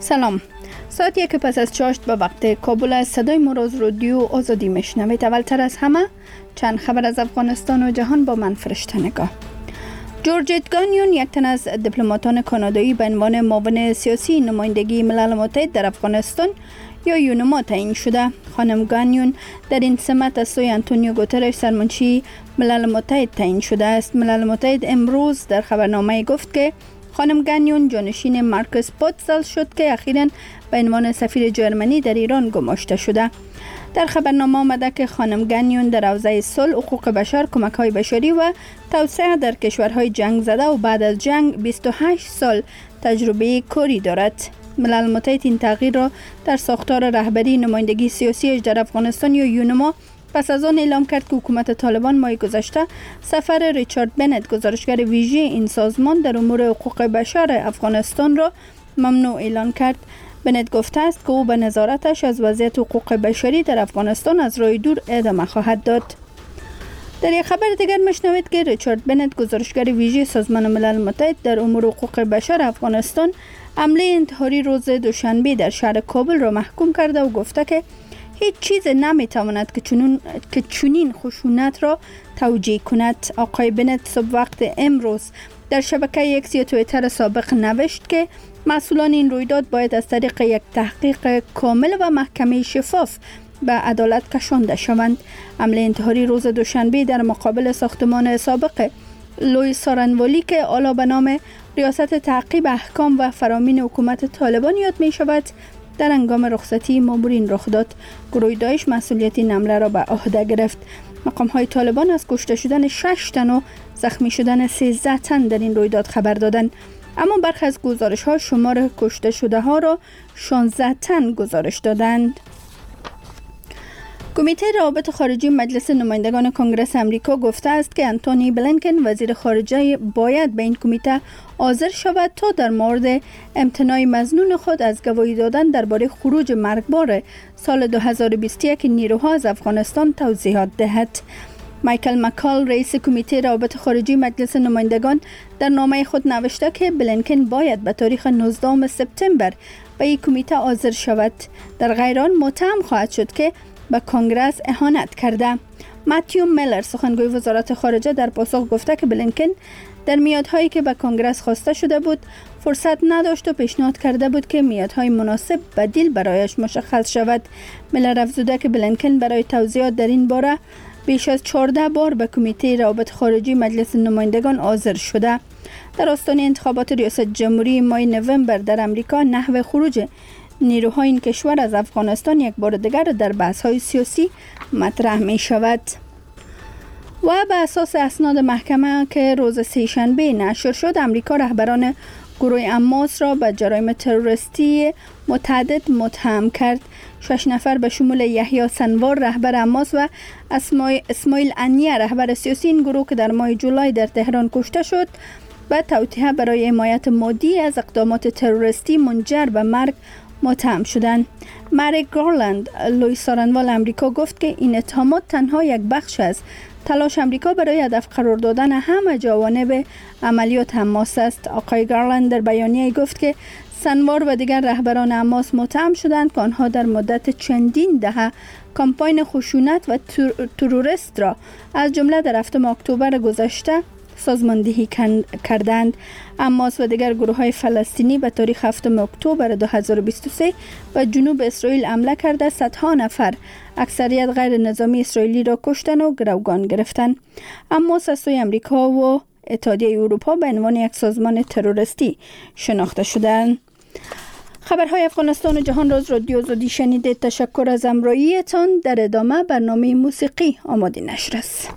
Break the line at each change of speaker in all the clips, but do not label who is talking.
سلام. ساعت یک پس از چاشت به وقت کابل از صدای ما از رادیو آزادی میشنوید. اولتر از همه چند خبر از افغانستان و جهان با من فرشته نگاه. جورجت گانیون، یک تن از دیپلماتان کانادایی به عنوان معاون سیاسی نمایندگی ملل متحد در افغانستان یا یونما تعیین شده. خانم گانیون در این سمت از سوی آنتونیو گوترش سرمنشی ملل متحد تعیین شده است. ملل متحد امروز در خبرنامه گفت که خانم گانیون جانشین مارکوس پوتزل شد که اخیراً به عنوان سفیر جرمنی در ایران گماشته شده. در خبرنامه آمده که خانم گانیون در حوزه صلح، حقوق بشر، کمک‌های بشری و توسعه در کشورهای جنگ زده و بعد از جنگ 28 سال تجربه کاری دارد. ملل متحد این تغییر را در ساختار رهبری نمایندگی سیاسیش در افغانستان یا یونما پس از آن اعلام کرد که حکومت طالبان ماه گذشته سفر ریچارد بنت، گزارشگر ویژه این سازمان در امور حقوق بشر افغانستان را ممنوع اعلان کرد. بنت گفته است که او به نظارتش از وضعیت حقوق بشری در افغانستان از راه دور ادامه خواهد داد. در یک خبر دیگر میشنوید که ریچارد بنت، گزارشگر ویژه سازمان ملل متحد در امور حقوق بشر افغانستان، حمله انتحاری روز دوشنبه در شهر کابل را محکوم کرده و گفته که هیچ چیز نمیتواند که چنین خشونت را توجیه کند. آقای بنت صبح وقت امروز در شبکه اکس یا توییتر سابق نوشت که مسئولان این رویداد باید از طریق یک تحقیق کامل و محکمه شفاف به عدالت کشانده شوند. حمله انتحاری روز دوشنبه در مقابل ساختمان سابق لوی سارنوالی که حالا به نام ریاست تعقیب احکام و فرامین حکومت طالبان یاد می شود، در هنگام رخصتی مامورین رخ داد. گروه داعش مسئولیت این حمله را به عهده گرفت. مقام‌های طالبان از کشته شدن 6 تن و زخمی شدن 13 تن در این رویداد خبر دادند، اما برخی از گزارش‌ها شمار کشته شده ها را 16 تن گزارش دادند. کمیته روابط خارجی مجلس نمایندگان کنگره امریکا گفته است که آنتونی بلینکن، وزیر خارجه، باید به این کمیته حاضر شود تا در مورد امتناع مظنون خود از گواهی دادن درباره خروج مرگبار سال 2021 نیروها از افغانستان توضیحات دهد. مایکل مکال، رئیس کمیته روابط خارجی مجلس نمایندگان، در نامه خود نوشته که بلینکن باید به تاریخ 19 سپتامبر به این کمیته حاضر شود، در غیر آن متهم خواهد شد که به کنگره اهانت کرده. ماتیو میلر، سخنگوی وزارت خارجه، در پاسخ گفته که بلینکن در میادهایی که به کنگره خواسته شده بود فرصت نداشت و پیشنهاد کرده بود که میادهای مناسب بدیل برایش مشخص شود. میلر افزوده که بلینکن برای توضیحات در این باره بیش از 14 بار به کمیته روابط خارجی مجلس نمایندگان حاضر شده. در آستانه انتخابات ریاست جمهوری ماه نوامبر در امریکا، نحوه خروج نیروهای این کشور از افغانستان یک بار دیگر در بحث‌های سیاسی مطرح می شود. و به اساس اسناد محکمه که روز سه‌شنبه نشر شد، امریکا رهبران گروه اماس را به جرایم تروریستی متعدد متهم کرد. 6 نفر به شمول یحیی سنوار، رهبر اماس، و اسماعیل انیه، رهبر سیاسی این گروه که در ماه جولای در تهران کشته شد، و توطئه برای حمایت مادی از اقدامات تروریستی منجر به مرگ متهم شدند. مریک گارلند، لوی سارنوال امریکا، گفت که این اتهامات تنها یک بخش از تلاش امریکا برای هدف قرار دادن همه جوانب عملیات حماس است. آقای گارلند در بیانیه گفت که سنوار و دیگر رهبران حماس متهم شدند که آنها در مدت چندین دهه کمپاین خشونت و تروریست را از جمله در 7 اکتبر گذشته سازماندهی کردند. حماس و دیگر گروه‌های فلسطینی به تاریخ 7 اکتبر 2023 به جنوب اسرائیل حمله کرده صدها نفر، اکثریت غیر نظامی اسرائیلی را کشتن و گروگان گرفتن. حماس از سوی امریکا و اتحادیه اروپا به عنوان یک سازمان تروریستی شناخته شدند. خبرهای افغانستان و جهان را از رادیو آزادی شنیدید. تشکر از همراهیتان. در ادامه برنامه موسیقی آماده نشر است.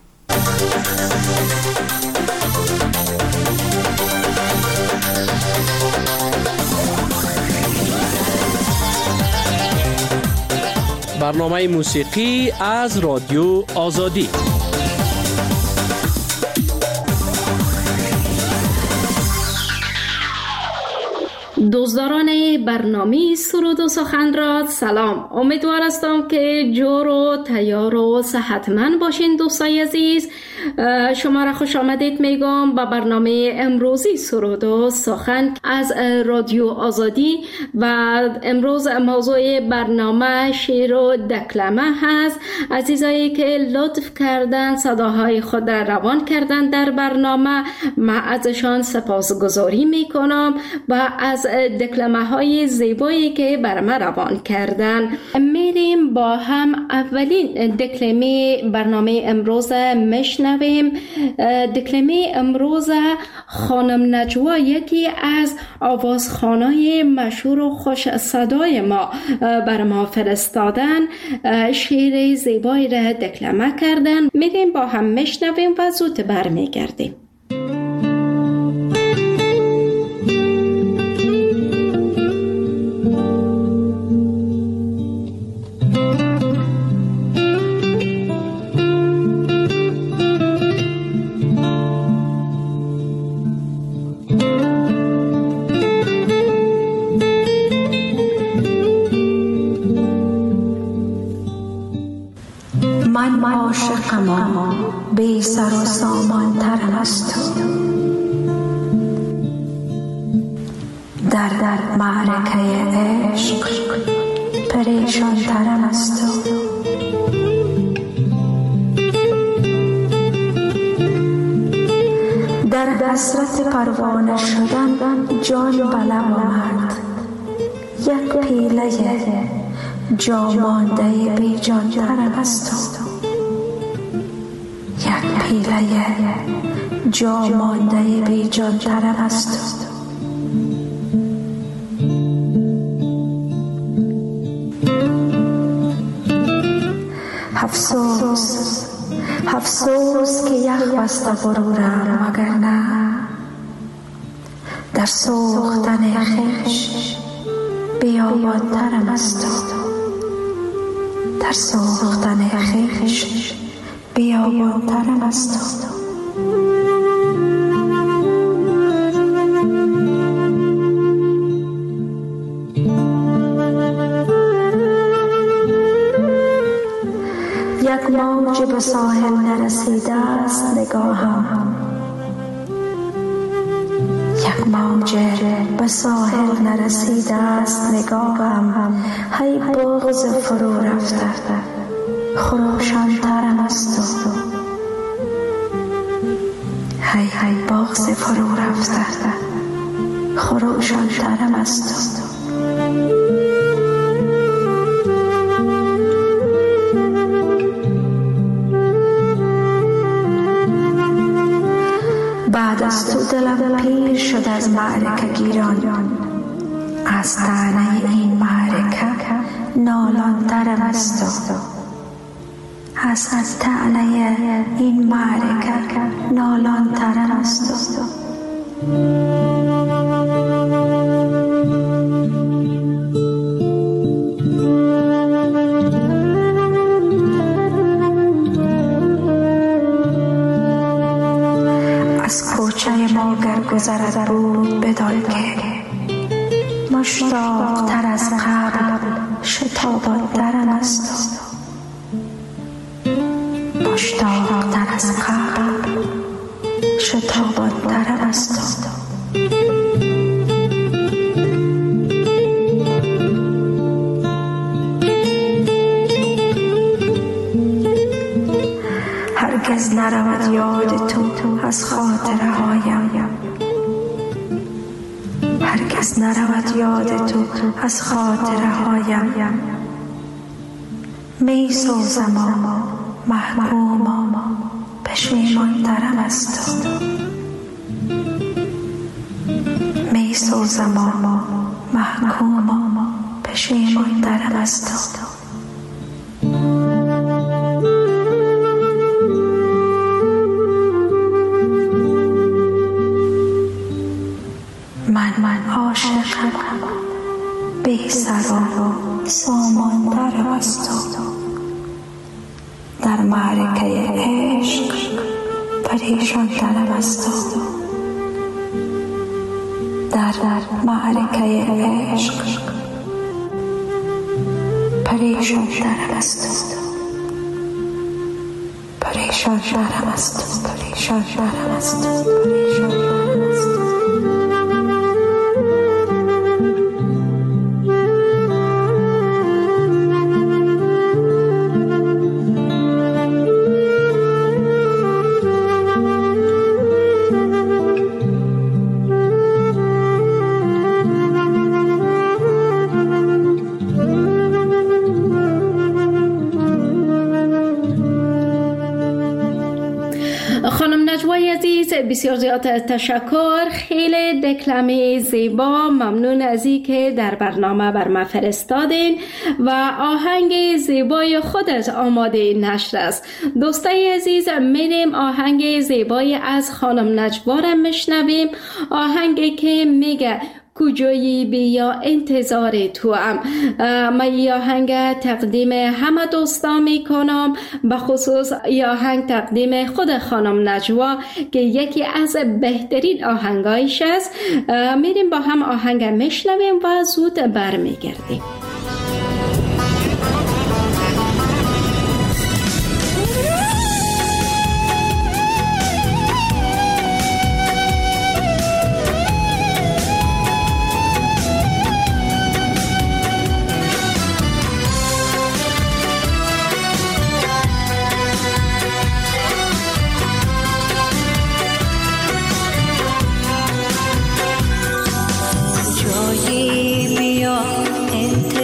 برنامه موسیقی از رادیو آزادی.
دوستداران برنامه سرود و سخن را سلام. امیدوار هستم که جور و تیار و صحتمند باشین. دوستای عزیز، شما را خوش آمدید میگم به برنامه امروزی سرود و سخن از رادیو آزادی. و امروز موضوع برنامه شعر و دکلمه هست. عزیزایی که لطف کردن صداهای خود را روان کردن در برنامه، من ازشان سپاسگزاری میکنم و از دکلمه های زیبایی که بر ما روان کردن. میریم با هم اولین دکلمه برنامه امروز میشنویم. دکلمه امروز خانم نجوا، یکی از آوازخوانای مشهور و خوش صدای ما، بر ما فرستادن. شعر زیبایی را دکلمه کردن. میریم با هم میشنویم و زود برمیگردیم.
من عاشقم بی سر و سامان تر از تو، در معرکه عشق پریشان تر از تو. در حسرت پروانه شدن جان بلم آورد، یک پیله جا مانده بی جان تر از تو، یک پیله جا مانده بی جان تر از تو. افسوس که یخ بسته غرورم، مگر نه در سوختن خویش بیابان ترم از تو، در سوختن خویش بیابان ترم از تو. یک موج به ساحل نرسیده است نگاهم، یک موج به ساحل نرسیده است نگاهم. هی بغض فرو رفته خروشان ترم از تو، هی بغض فرو رفته خروشان ترم از تو. بعد از تو دلم پیر شد از معرکه گیران، از طعنه این معرکه نالان ترم از تو، از طعنه این معرکه نالان ترم از تو. گذرد بود بدان که مشتاق تر از قبل شتابان ترم از تو، مشتاق تر از قبل شتابان ترم از تو. هرگز نرود یاد تو از خاطره هایم، هرگز نرود یاد تو از خاطره هایم. می سوزم و محکوم پشیمان ترم از تو، می سوزم و محکوم پشیمان ترم از تو. من عاشقم بی سر و سامان ترم از تو، در معرکه عشق پریشان ترم از تو، در معرکه عشق پریشان ترم است، پریشان ترم است، پریشان ترم است، پریشان ترم است.
خانم نجوای عزیز، بسیار زیاد تشکر. خیلی دکلمه زیبا، ممنون از این که در برنامه بر ما فرستادین و آهنگ زیبای خود از آماده نشر است. دوستای عزیز، میریم آهنگ زیبای از خانم نجوا را میشنویم، آهنگی که میگه کجایی بیا انتظار تو هم. من این آهنگ تقدیم همه دوستا میکنم، به خصوص این آهنگ تقدیم خود خانم نجوا که یکی از بهترین آهنگایش است. میریم با هم آهنگ میشنویم و زود برمیگردیم.
بیا انتظار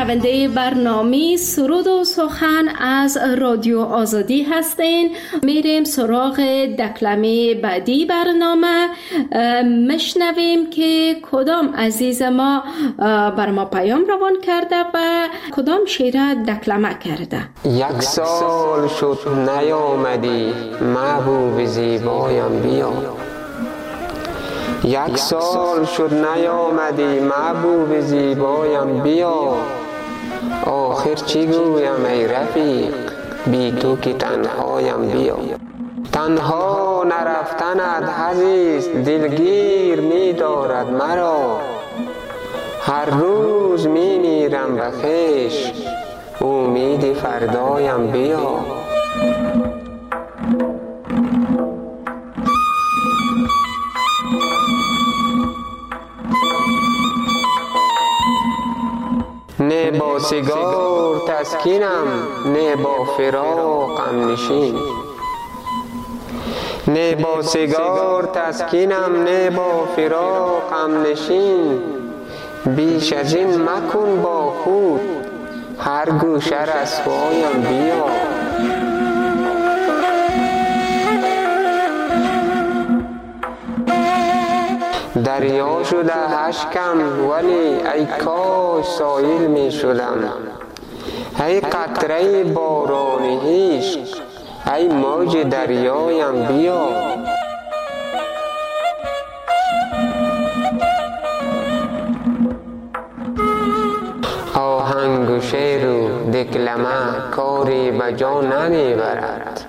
شنونده برنامه سرود و سخن از رادیو آزادی هستین. میریم سراغ دکلمه بعدی برنامه، مشنویم که کدام عزیز ما بر ما پیام روان کرده و کدام شعر دکلمه کرده.
یک سال شد نیامدی محبوب زیبایم بیا، یک سال شد نیامدی محبوب زیبایم بیا، آخر چی گویم ای رفیق بی تو که تنهایم بیا. تنها نرفتنت عزیز دلگیر می دارد مرا، هر روز می میرم به خویش امید فردایم بیا. نه با سیگار تسکینم نه با فراقم نشین، نه با سیگار تسکینم نه با فراقم نشین، بیش از این مکن با خود هر گوشه رسوایم بیا. دریا شده اشکم ولی ای کاش سایل می شدم، ای قطره باران عشق ای موج دریایم بیا. آهنگ و شعر و دکلمه کاری به جا نمی برد،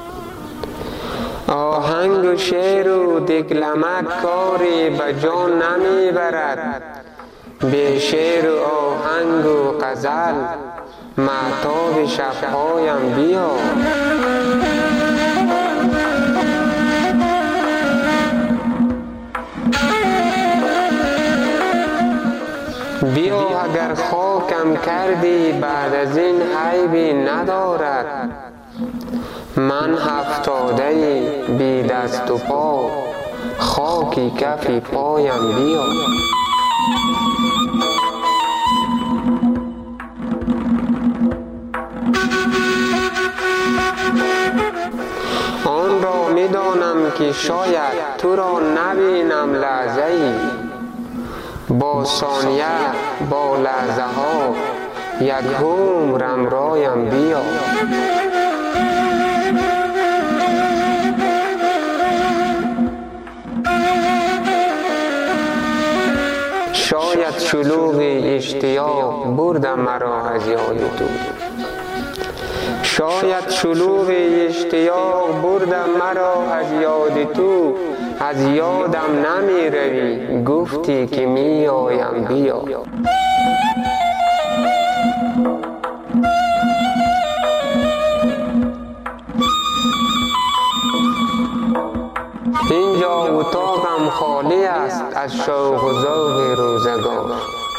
آهنگ و شعر و دکلمه کاری به جا نمی برد، به شعر و آهنگ و غزل مهتاب شبهایم بیا. بیا اگر خاکم کردی بعد از این عیبی ندارد، من هفتاده بی دست و پا خاکی کفی پایم بیا. آن را می دانم که شاید تو را نبینم لحظه‌ای، با ثانیه با لحظه ها یک عمرم رایم بیا. شاید شلوغ اشتیاق بردم مرا از یاد تو، شاید شلوغ اشتیاق بردم مرا از یاد تو، از یادم نمی روی گفتی که می آیم بیا. اینجا اتاقم خالی است از شوق و ذوق روزگار،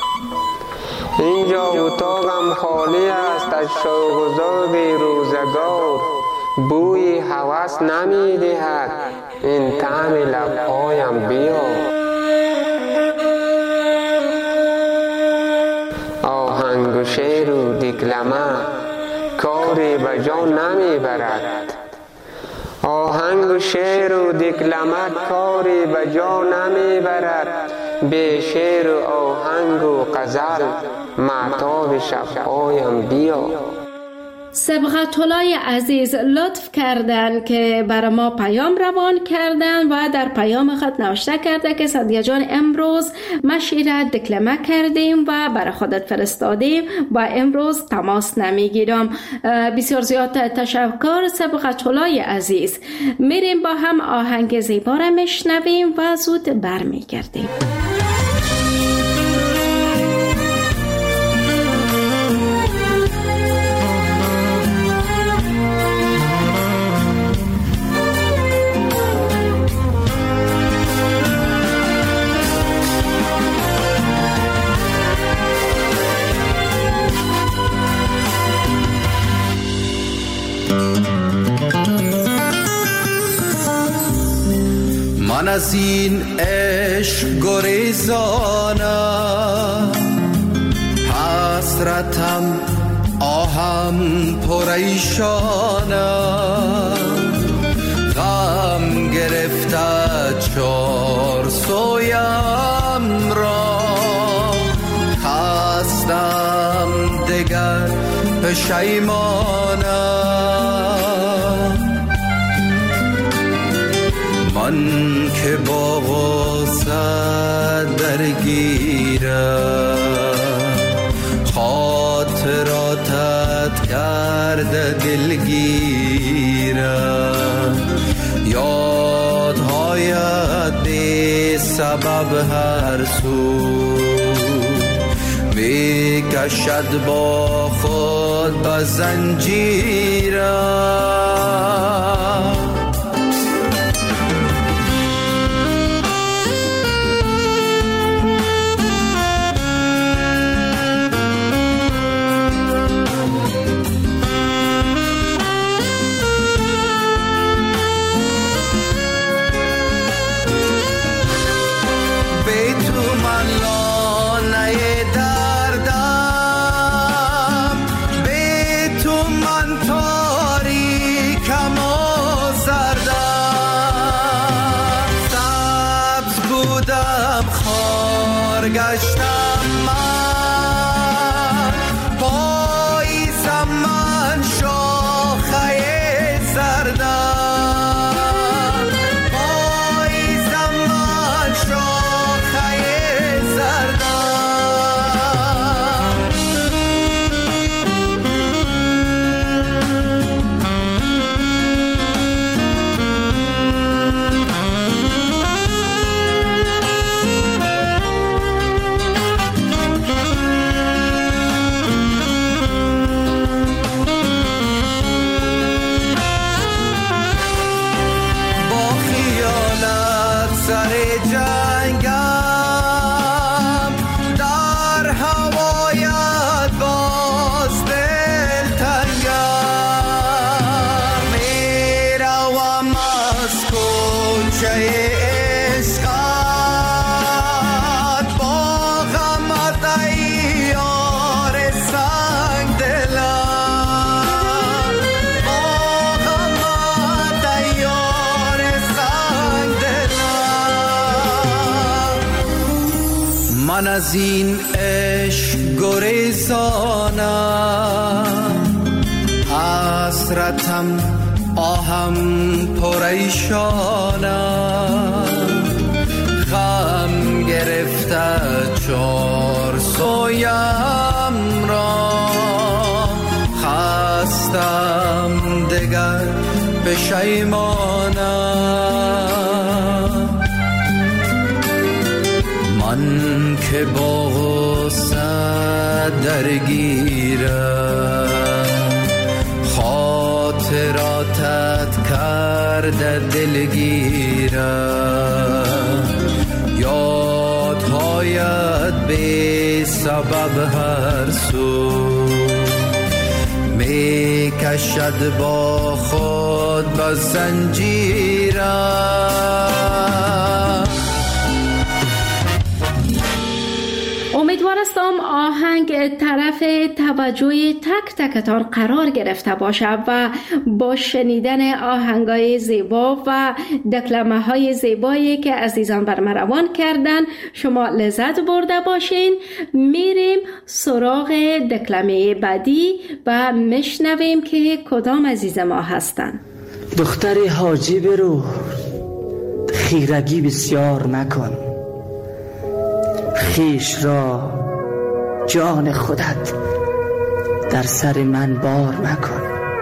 اینجا اتاقم خالی است از شوق و ذوق روزگار، بوی هوس نمی دهد این طعم لبهایم بیا. آهنگ و شعر و دکلمه کاری به جا نمی برد، آهنگ و شعر و دکلمه کاری به جا نمی برد، به شعر و آهنگ و غزل مهتاب شبهایم بیا.
سبغت الله عزیز لطف کردن که برای ما پیام روان کردن و در پیام خود نوشته کرده که سعدیه جان امروز ما شعر دکلمه کردیم و برای خودت فرستادیم و امروز تماس نمیگیرم. بسیار زیاد تشکر سبغت الله عزیز. میریم با هم آهنگ زیبا را میشنویم و زود برمیگردیم.
من از این عشق گریزانم، هست حسرتم آهم پریشانم، غم گرفته چار سویم را، خستم دگر پشیمانم. من که با غصه درگیرم، خاطراتت کرده دلگیرم، یادهایت بی سبب هر سو می کشد با خود به زنجیرم. گشتم من، پاییزم من شاخه زردم، پاییزم من شاخه زردم. من از این عشق گریزانم، حسرتم آهم پریشانم، غم گرفته چار سویم را، خستم دگر پشیمانم. من که با غصه درگیرم، خاطراتت کرده دلگیرم، یادهایت بی سبب هر سو می کشد با خود به زنجیرم.
امیدوار هستم آهنگ طرف توجه تک تکتان قرار گرفته باشد و با شنیدن آهنگای زیبا و دکلمه های زیبایی که عزیزان بر من روان کردن شما لذت برده باشین. میریم سراغ دکلمه بعدی و میشنویم که کدام عزیز ما هستن.
دختر حاجی برو، خیرگی بسیار مکن، خیش را جان خودت در سر من بار مکن.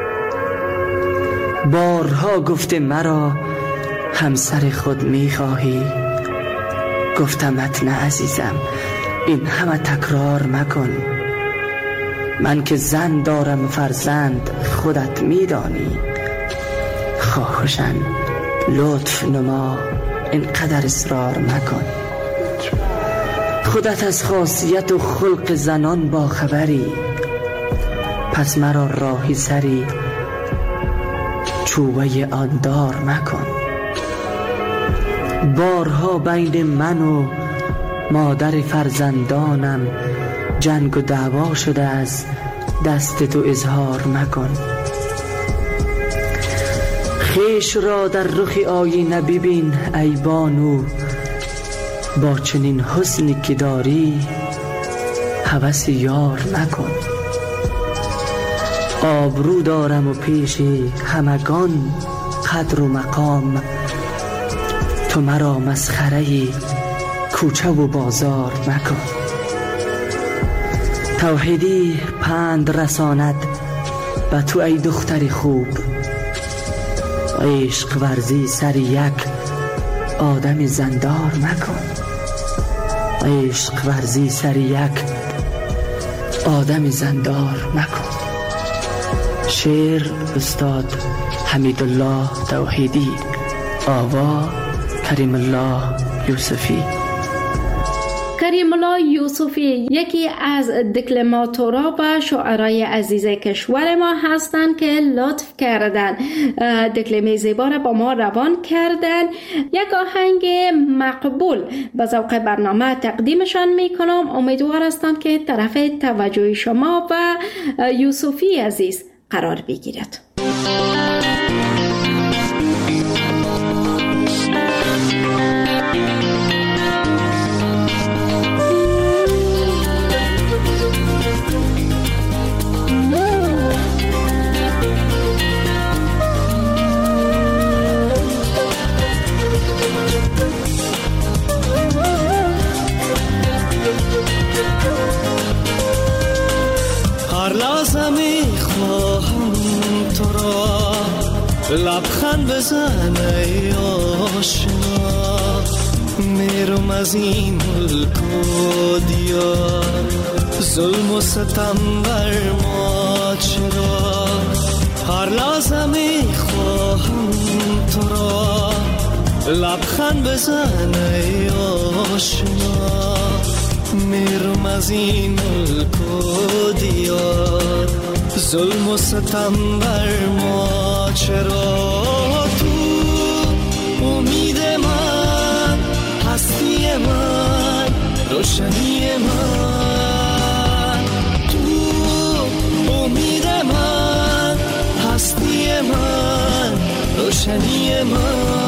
بارها گفته مرا همسر خود میخواهی، گفتمت نه عزیزم این همه تکرار مکن. من که زن دارم فرزند خودت میدانی، خواهشن لطف نما اینقدر اصرار مکن. خودت از خاصیت و خلق زنان با خبری، پس مرا راهی سری چوبه آن دار مکن. بارها بین من و مادر فرزندانم جنگ و دعوا شده از دست تو اظهار مکن. خویش را در رخ آینه ببین ای بانو، با چنین حسنی که داری هوس یار مکن. آبرو دارم و پیش همگان قدر و مقام، تو مرا مسخره کوچه و بازار مکن. توحیدی پند رساند به تو ای دختر خوب، عشق ورزی سر یک آدم زندار مکن. عشق ورزی سر یک آدم زندار مکن. شعر استاد حمیدالله توحیدی، آوا کریم الله یوسفی.
کریم الله یوسفی یکی از دکلماتورها و شاعرای عزیز کشور ما هستند که لطف کردن دکلمه زیبا را با ما روان کردن. یک آهنگ مقبول به ذوق برنامه تقدیمشان میکنم. امیدوار هستم که طرف توجه شما و یوسفی عزیز قرار بگیرد.
لبخند بزن ای آشنا، میرم از این ملک و دیار، ظلم و ستم بر ما چرا؟ هر لحظه میخواهم تو را، لبخند بزن ای آشنا، میرم از این ملک و دیار، ظلم و ستم بر ما چرا؟ تو امید من، هستی من، روشنی من، تو امید من، هستی من، روشنی من.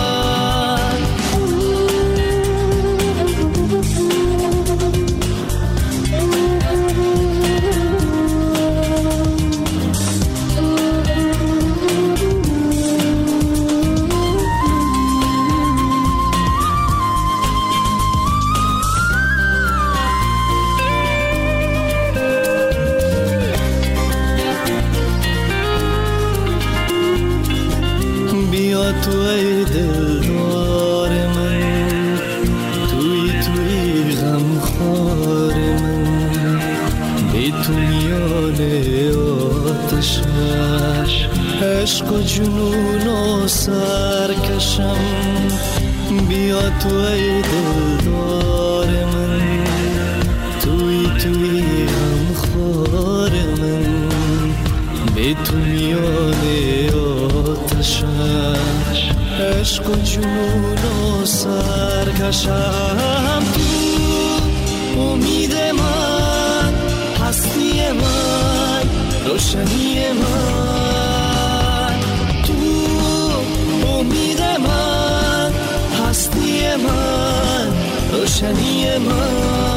تو ای دلدار من، توی غم خار من، بی تو میان آتش عشق و جنون و سرکشم. بیا تو ای دلدار من، توی غم خار من، بی تو میان آتش عشق و جنون و سرکشم. تو امید من، هستی من، روشنی من، تو امید من، هستی من، روشنی من.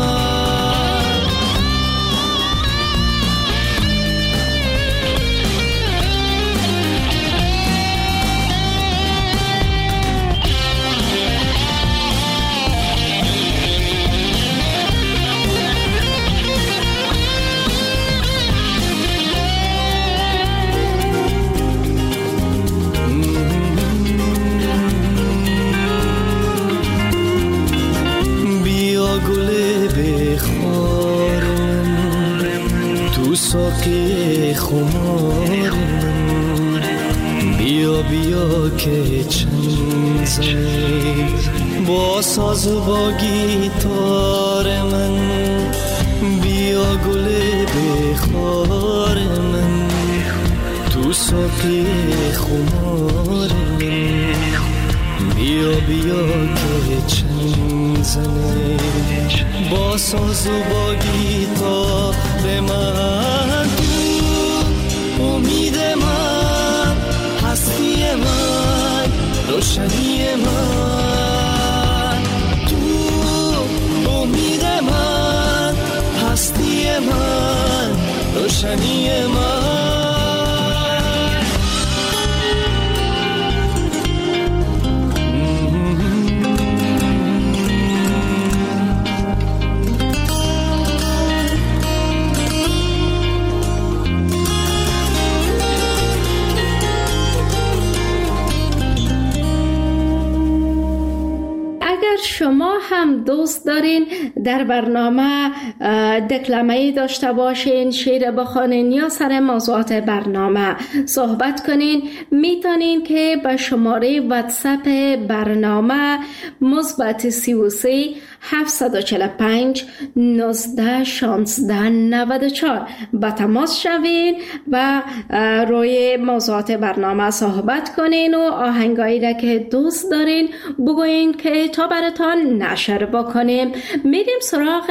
ساقی خمار من، بیا بیا که چند زنی با ساز و با گیتار من، بیا گل بخار من، تو ساقی خمار من، بیا بیا که چند زنه با ساز و با گیتار من. تو امید من، هستی من، روشنی من. تو امید من، هستی من، روشنی من.
شما هم دوست دارین در برنامه دکلمه‌ای داشته باشین، شعر بخوانین یا سر موضوعات برنامه صحبت کنین، میتونین که به شماره واتساپ برنامه مثبت 33 745 19 16 94 به تماس شوین و روی موضوعات برنامه صحبت کنین و آهنگایی را که دوست دارین بگوین که تا براتان نشر بکنیم. میریم سراغ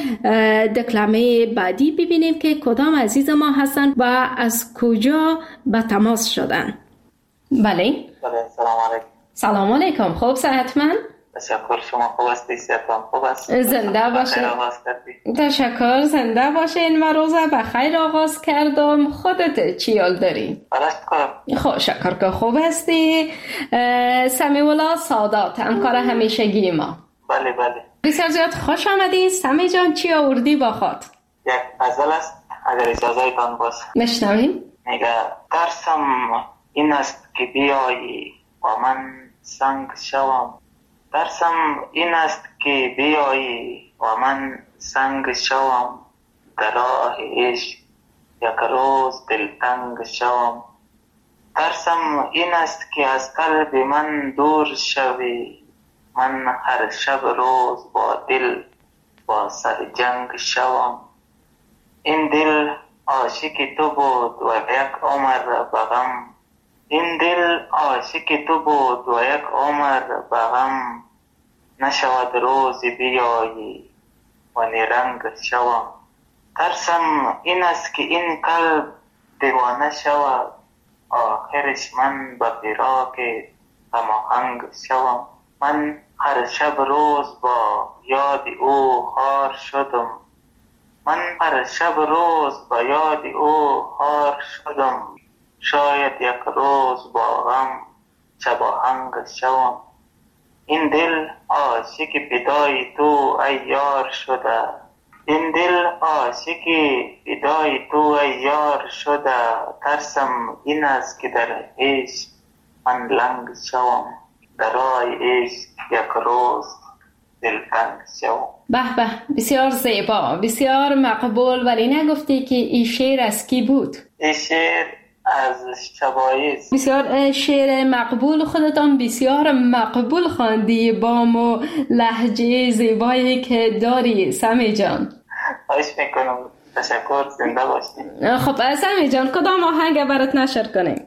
دکلمه بعدی ببینیم که کدام عزیز ما هستن و از کجا به تماس شدن. بله.
سلام علیکم.
سلام علیکم. خوب صحتمند؟
تشکر. شما خوب هستی؟ صحتم خوب است؟
زنده باشین. تشکر. زنده باشین و روز بخیر آغاز کردم. خودت چی حال داری؟ خب شکر که خوب هستی. سمی‌الله سادات، همکار همیشگی ما.
بله بله.
بسیار زیاد خوش آمدی. سمی جان چی آوردی با خود؟
یک غزل است اگر اجازهتان باشه.
نشنویم.
میگه ترسم این است که بیایی و من سنگ شوم. ترسم این است که بیایی و من سنگ شوم. در راه عشق یک روز دلتنگ شوم. ترسم این است که از قلب من دور شوی. من هر شب روز با دل با سر جنگ شوم. این دل عاشق تو بود و یک عمر به غم. این دل عاشق تو بود و یک عمر به غم. نشود روز بیایی و نیرنگ شوم. ترسم این است که این قلب دیوانه شود. آخرش من به فراق غم‌آهنگ شوم. من هر شب روز با یاد او خار شدم. من هر شب روز با یاد او خار شدم. شاید یک روز با غم شب آهنگ شوم. این دل عاشق فدای تو ای یار شده. این دل عاشق فدای تو ای یار شده. ترسم این است که در عشق من لنگ شوم. در راه عشق یک روز دلتنگ شوم.
به به، بسیار زیبا، بسیار مقبول. ولی نگفتی که این شعر از کی بود؟
این شعر از شبایز.
بسیار شعر مقبول. خودتان بسیار مقبول خواندی با مو لهجه زیبایی که داری سمی جان.
خواهش میکنم. تشکر. زنده باشی.
خب سمی جان کدام آهنگ برات نشر کنیم؟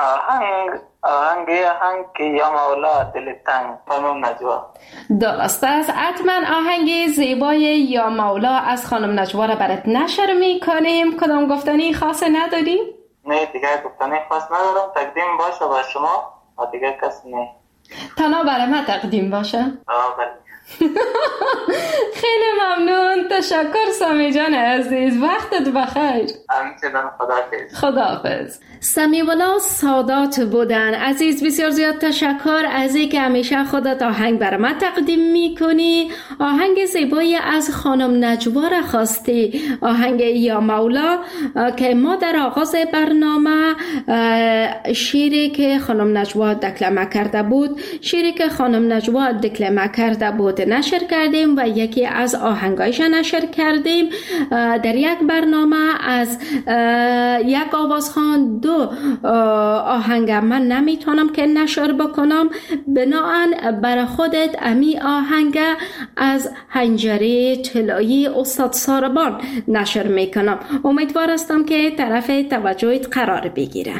آهنگ که یا مولا دلتنگ خانم نجوا.
درست است. حتما آهنگ زیبای یا مولا از خانم نجوا را برات نشر میکنیم. کدام گفتنی خاص نداری؟
نه دیگه گفتنی خاص ندارم. تقدیم باشه با شما و دیگه کس نه.
تنها برای من تقدیم باشه.
بله.
خیلی ممنون. تشکر سمی جان عزیز. وقتت بخیر.
همچنان. خداحافظ.
خداحافظ. سمی‌الله سادات بودن. عزیز بسیار زیاد تشکر از اینکه همیشه خودت آهنگ برای من تقدیم میکنی. آهنگ زیبایی از خانم نجوا را خواستی، آهنگ یا مولا که ما در آغاز برنامه شیری که خانم نجوا دکلمه کرده بود، شیری که خانم نجوا دکلمه کرده بود نشر کردیم و یکی از آهنگایش نشر کردیم. در یک برنامه از یک آوازخوان دو آهنگ من نمیتونم که نشر بکنم، بناهن برای خودت امی آهنگ از حنجره طلایی استاد ساربان نشر میکنم. امیدوار هستم که طرف توجهت قرار بگیره.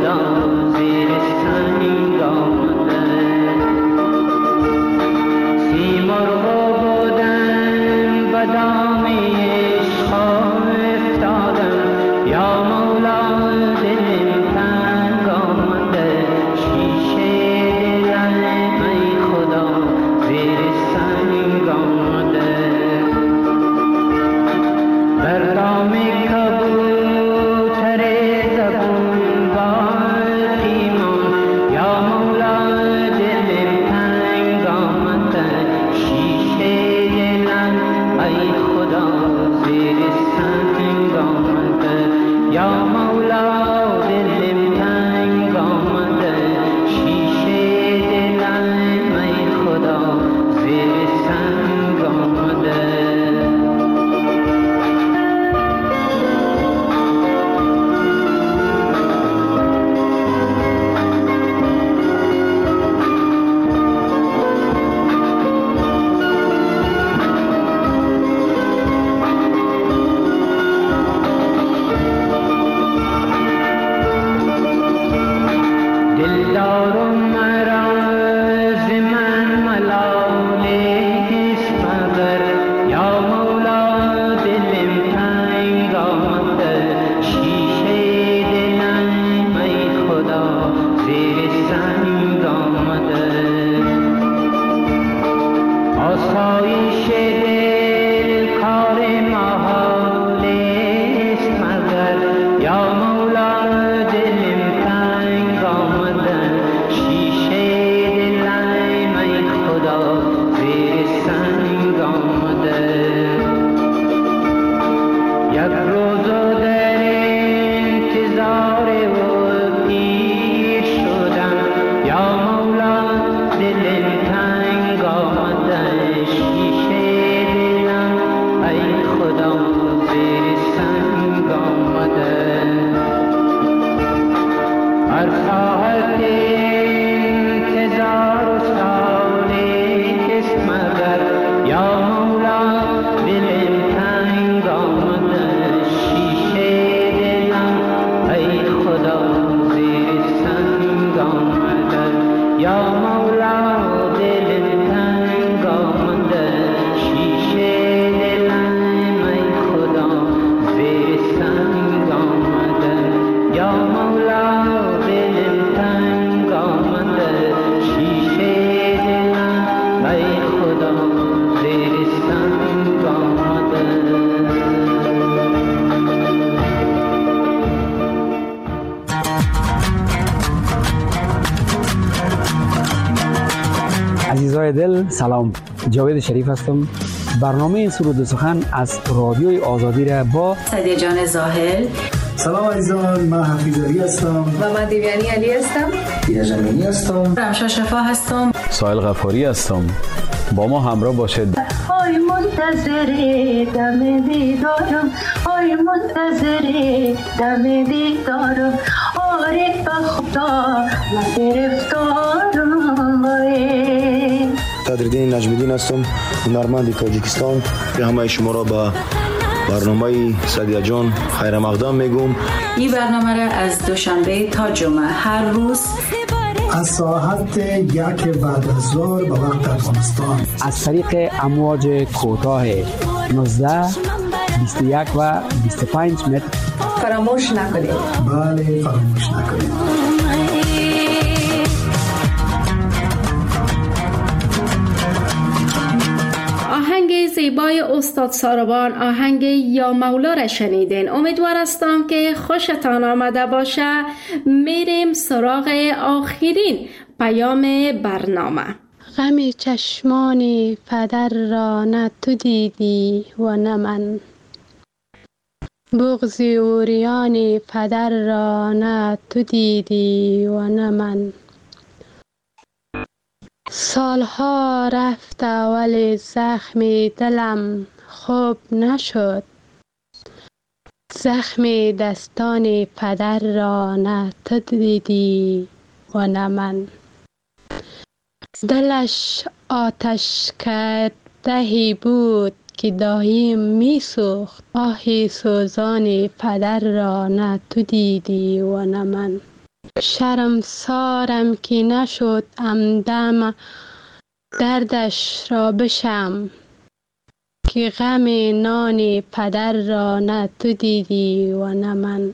خدا زیر سنگ آمده. سیمرغ بودم به دام عشق افتادم، یا مولا دلم تنگ آمده. شیشه دلم ای خدا زیر سنگ آمده. بر دام کبوتر زبون باقی ماند، یا مولا دلم تنگ آمده. شیشه دلم ای خدا زیر سنگ آمده، یا مولا دلم تنگ آمده. شیشه دلم ای خدا زیر سنگ آمده. دلدارم مرا ز من ملال است مگر، یا مولا دلم تنگ آمده. شیشه دلم ای خدا زیر سنگ آمده. آسایش دل کار محال است مگر، یا مولا دلم تنگ آمده. شیشه دلم ای خدا زیر سنگ آمده. یک روز در انتظار او پیر شدم، یا مولا دلم تنگ آمده. شیشه دلم ای خدا زیر سنگ آمده. هر ساعت انتظار سالی است مگر، یا مولا دلم تنگ آمده. شیشه دلم ای خدا زیر سنگ آمده، یا مولا دلم تنگ آمده. شیشه دلم ای خدا زیر سنگ آمده، یا مولا دلم تنگ آمده. شیشه دلم ای خدا زیر سنگ آمده.
عزیزای دل سلام، جاوید شریف هستم. برنامه سرود و سخن از رادیوی آزادی را با
سعدیه جان زاهل.
سلام عزیزان، من حفیظ علی هستم
و من دیویانی علی هستم.
یزمینی هستم.
رمشا شفا هستم.
سایل غفاری هستم. با ما همراه باشید.
آی منتظر دم دیدارم، آی منتظر دم دیدارم، آره به خدا من گرفتارم.
صدرالدین نجمیدین هستم، هنرمند تاجیکستان. همه شما را به برنامه سعدیه جان خیر مقدم میگم.
این برنامه را از دوشنبه تا جمعه هر روز
از ساعت 1 بعد از ظهر به وقت افغانستان
از طریق امواج کوتاه 19 21 و 25 متر
فراموش نکنید.
بله فراموش نکنید.
آهنگ زیبای استاد ساربان، آهنگ یا مولا را شنیدین. امیدوار هستم که خوشتان آمده باشه. میریم سراغ آخرین پیام برنامه.
غم چشمان پدر را نه تو دیدی و نه من، بغض اوریان پدر را نه تو دیدی و نه من. سالها رفته ولی زخم دلم خوب نشد، زخم دستان پدر را نه تو دیدی و نه من. دلش آتش کردهی بود که دایم می سوخت، آهی سوزان پدر را نه تو دیدی و نه من. شرمسارم که نشد همدم دردش را بشم، که غم نان پدر را نه تو دیدی و نه من.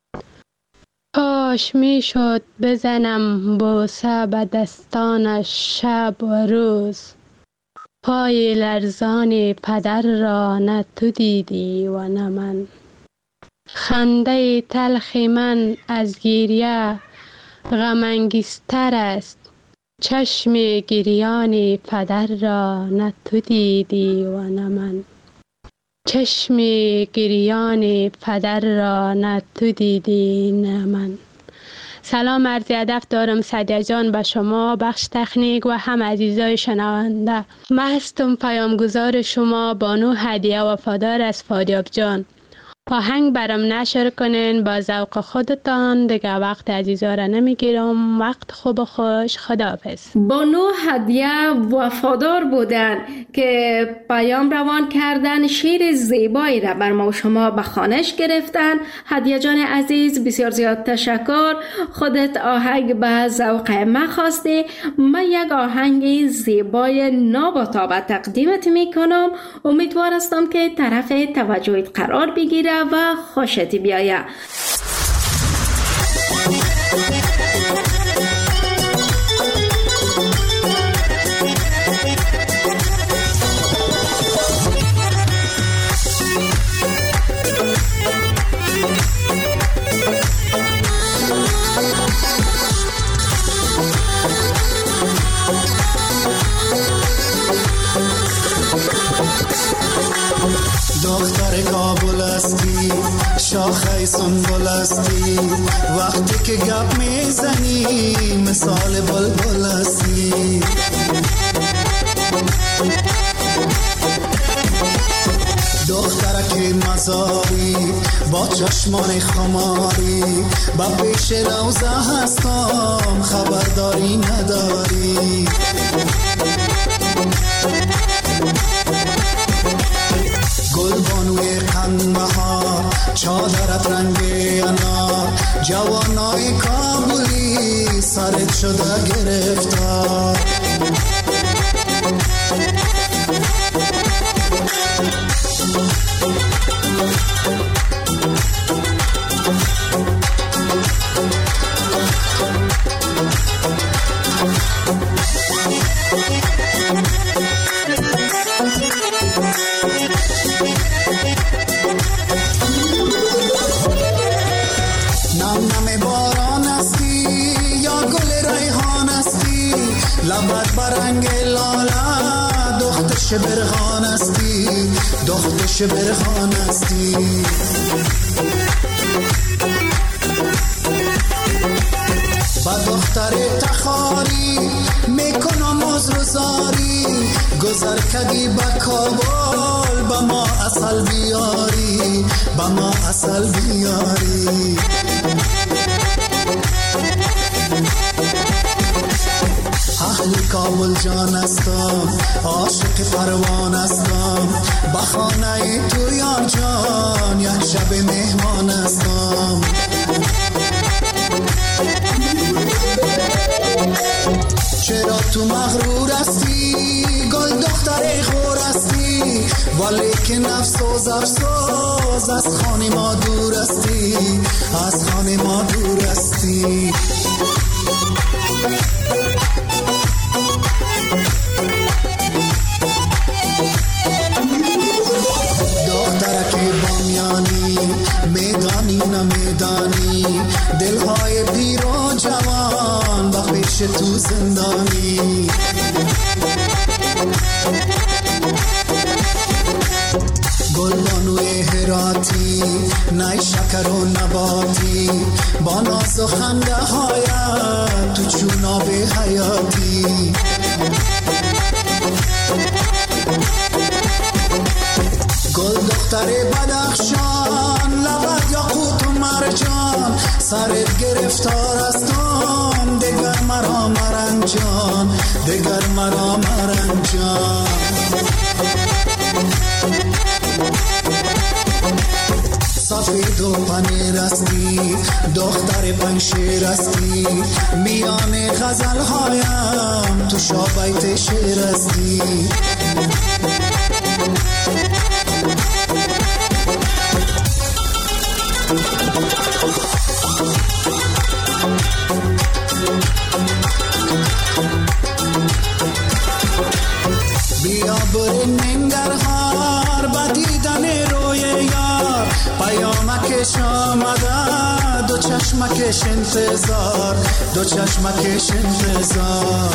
کاش می شد بزنم بوسه به دستانش شب و روز، پای لرزان پدر را نه تو دیدی و نه من. خنده تلخ من از گریه غم انگیزتر است، چشم گریان پدر را نه تو دیدی و نه من. چشم گریان پدر را نه تو دیدی نه من. سلام عرض ادب دارم سعدیه جان به شما، بخش تکنیک و هم عزیزای شنونده. من هستم پیامگزار شما بانو هدیه وفادار از فاریاب جان. آهنگ برام نشر کنین با ذوق خودتان، دیگه وقت عزیزا را نمیگیرم. وقت خوب و خوش، خداحافظ.
بانو هدیه وفادار بودن که پیام روان کردن، شعر زیبایی را بر ما و شما به خوانش گرفتن. هدیه جان عزیز بسیار زیاد تشکر، خودت آهنگ به ذوق ما خواستی. من یک آهنگ زیبای ناباتابه تقدیمت میکنم، امیدوار هستم که طرف توجهت قرار بگیره و خوشت بیایه.
دختر کابل هستی، شاخه سنبل هستی، وقتی که گپ میزنی مثال بلبل هستی. دخترک مزاری با چشمان خماری، با پیش روزه هستم خبرداری نداری. گل بانوی قندها، چادرت رنگ انار، جوانای کابلی سرت شده گرفتار. لبت برنگ لاله، دختش برهان استی، دختش برهان استی. با دختر تخاری میکنم عذرزاری، گذر کدی با کابل با ما اصل بیاری، با ما اصل بیاری. اهل کابل جان هستم، عاشق پروان هستم، با خانه تو یار جان یک شب مهمان هستم. چرا تو مغرور هستی، گل دختر خور هستی، ولی که نفس و زرسوز از خانه ما دور هستی، از خانه ما دور هستی. دخترک بامیانی، میدانی نمیدانی، دلهای پیر و جوان با پیش تو زندانی. گلبانوی هراتی، نای شکر و نباتی، با ناز و خنده هایت تو چون آب حیاتی. گل دختر بدخشان، لبت یاقوت و مرجان، سرت گرفتار هستم، دگر مرا مرنجان، دگر مرا مرنجان. صد سفید و پنیر هستی، دختر پنشیر هستی، میان غزل هایم تو شابیت شیر هستی. بیا بریم ننگرهار با دیدن روی یار، پیامکش آمده دو چشمکش انتظار، دو چشمکش انتظار.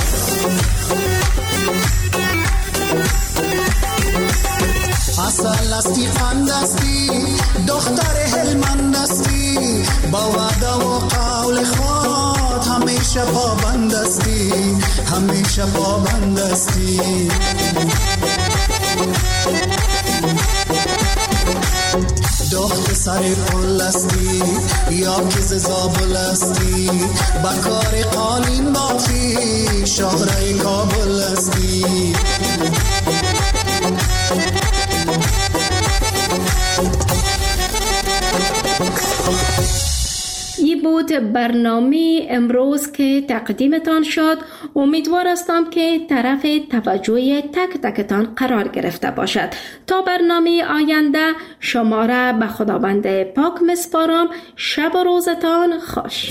اصل استی قند استی، دختر هلمند استی، با وعده و قول خود همیشه پابند استی، همیشه پابند استی. دخت سر پل استی یا که زابل استی، بکار قالین بافی شهره کابل استی.
این بود برنامه امروز که تقدیمتان شد. امیدوار هستم که طرف توجه تک تکتان قرار گرفته باشد. تا برنامه آینده شما را به خداوند پاک میسپارم. شب و روزتان خوش.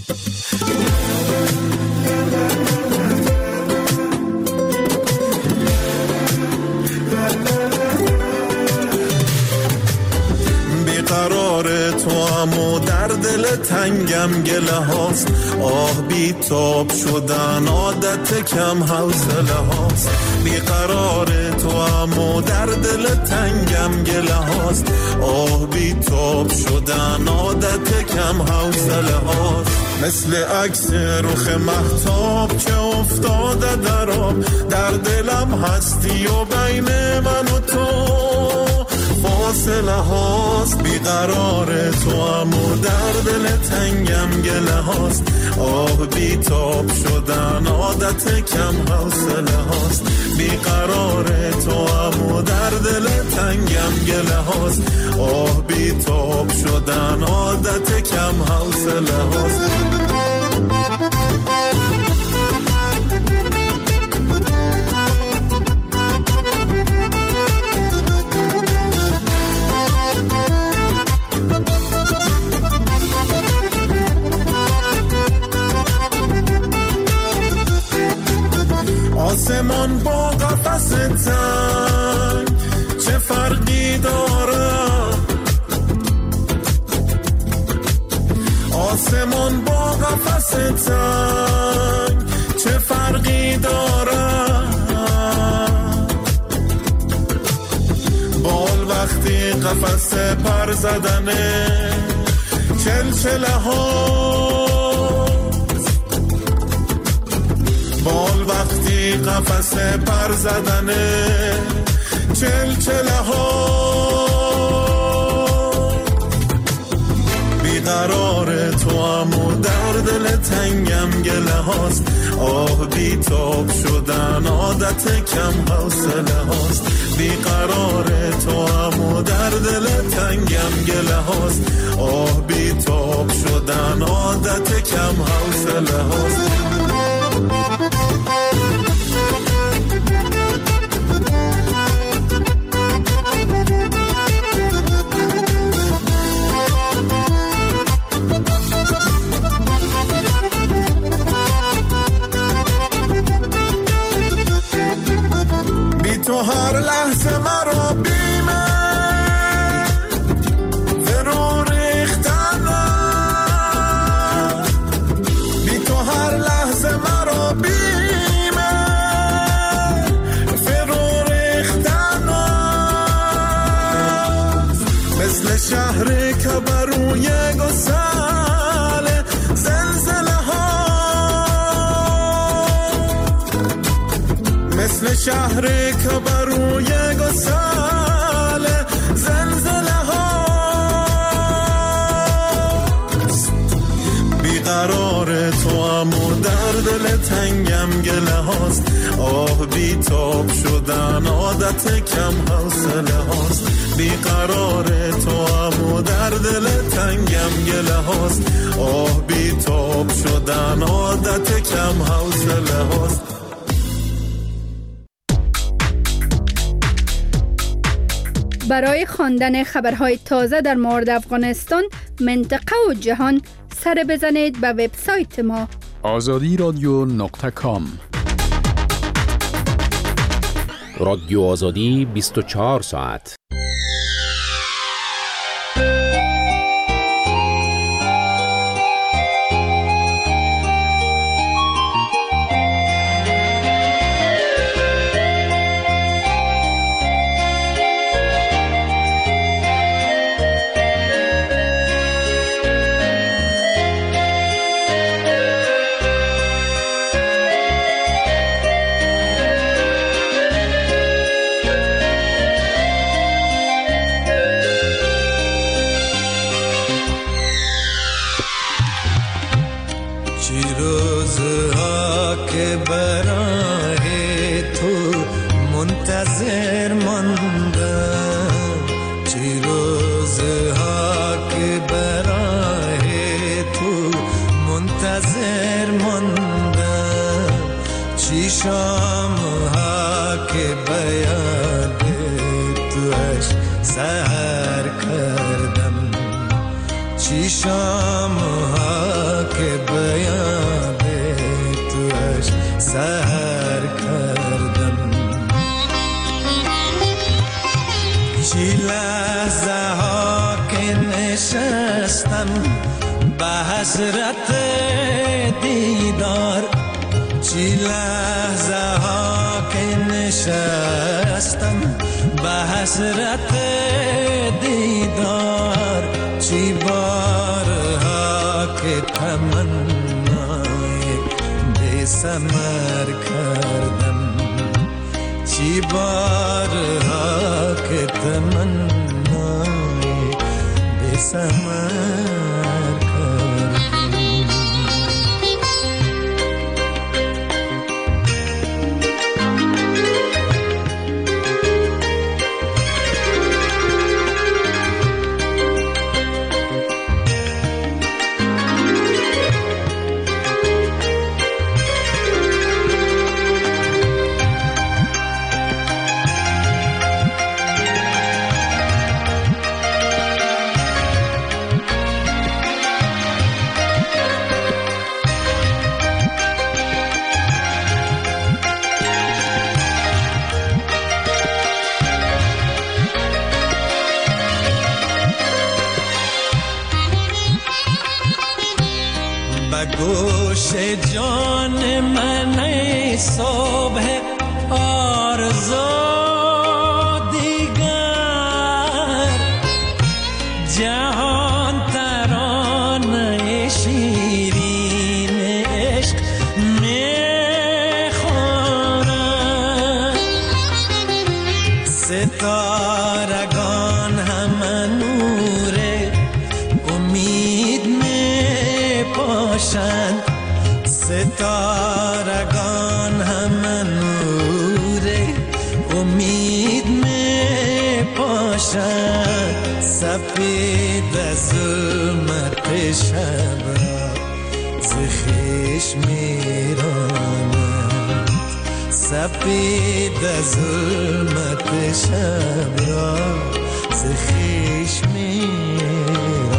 قرار تو امو در دل تنگم گله هاست، آه بی تاب شدن عادت کم حوصله هاست. بی قرار تو امو در دل تنگم گله هاست، آه بی تاب شدن عادت کم حوصله هاست. مثل عکس رخ مهتاب که افتاده در آب، در دلم هستی و بین من و تو فاصله هاست. بیقرار تو امو در دل تنگم گله هاست، آه بی تاب شدن عادت کم حوصله هاست. بیقرار تو امو در دل تنگم گله هاست، آه بی تاب شدن عادت کم حوصله هاست. آسمان با قفس تنگ چه فرقی داره، آسمان با قفس تنگ چه فرقی داره. بال وقتی قفس پر زدنه چلچله ها، بال وقتی قفس پر زدنه چلچله ها. بیقرار تو امو در دل تنگم گله هاست، آه بی تاب شدن عادت کم حوصله هاست. بیقرار تو امو در دل تنگم گله هاست، آه بی تاب شدن عادت کم حوصله هاست. تو هر لحظه مرا بیمه فرو ریختنه، بی تو هر لحظه مرا بیمه فرو ریختنه. مثل شهری که بروی گسل زلزله ها، مثل شهری که بروی گسل زلزله ها. بیقرار تو امو در دل تنگم گله هاست، آه بی تاب شدن عادت کم حوصله هاست. بیقرار تو هم و در دل تنگم گله هاست. آه بی تاب شدن عادت کم حوصله هاست.
برای خواندن خبرهای تازه در مورد افغانستان، منطقه و جهان سر بزنید به وبسایت ما
azadiradyo.com.
رادیو آزادی 24 ساعت.
حسرت دیدار، چی لحظه ها که نشستم به حسرت دیدار، چی بارها که تمنای بی ثمر کردم، چی بارها که تمنای بی ثمر گوش جان من ای صبح آرزو دیگر، جهان ترانه شیرین عشق میخورد، ستارگان همه نور امید میپاشند، ستارگان همه نور امید میپاشند، سفید ظلمت شب را ز خویش میرانند، سفید ظلمت شب را ز خویش میرانند.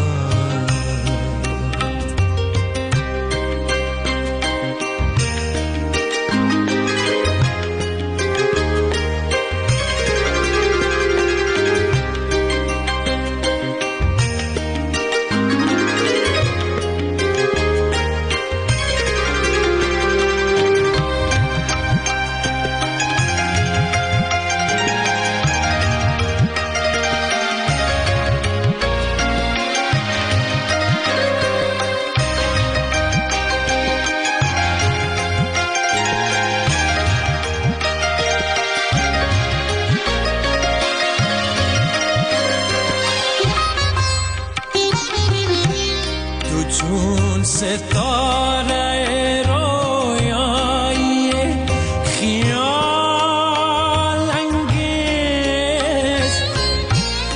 چون ستاره رویایی خیال انگیز،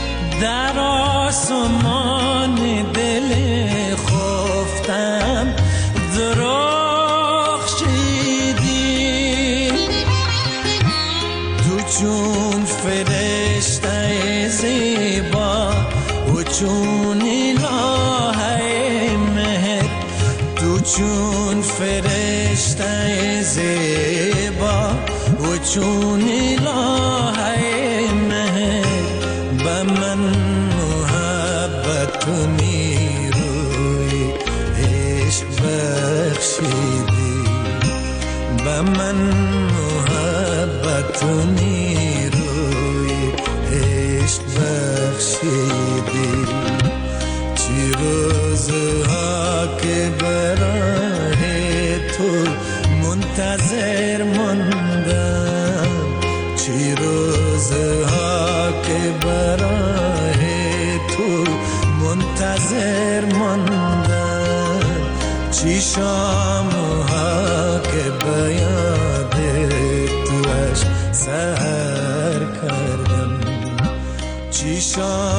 چون فرشته زیبا و چون الهه مهر به من محبت و نیروی عشق بخشیدی، به من محبت و نیروی عشق بخشیدی. چی روزها که برای تو منتظر ماندم، چی روزها که برای تو منتظر ماندم، چی شامها که به یاد توش سهر کردم، چی شام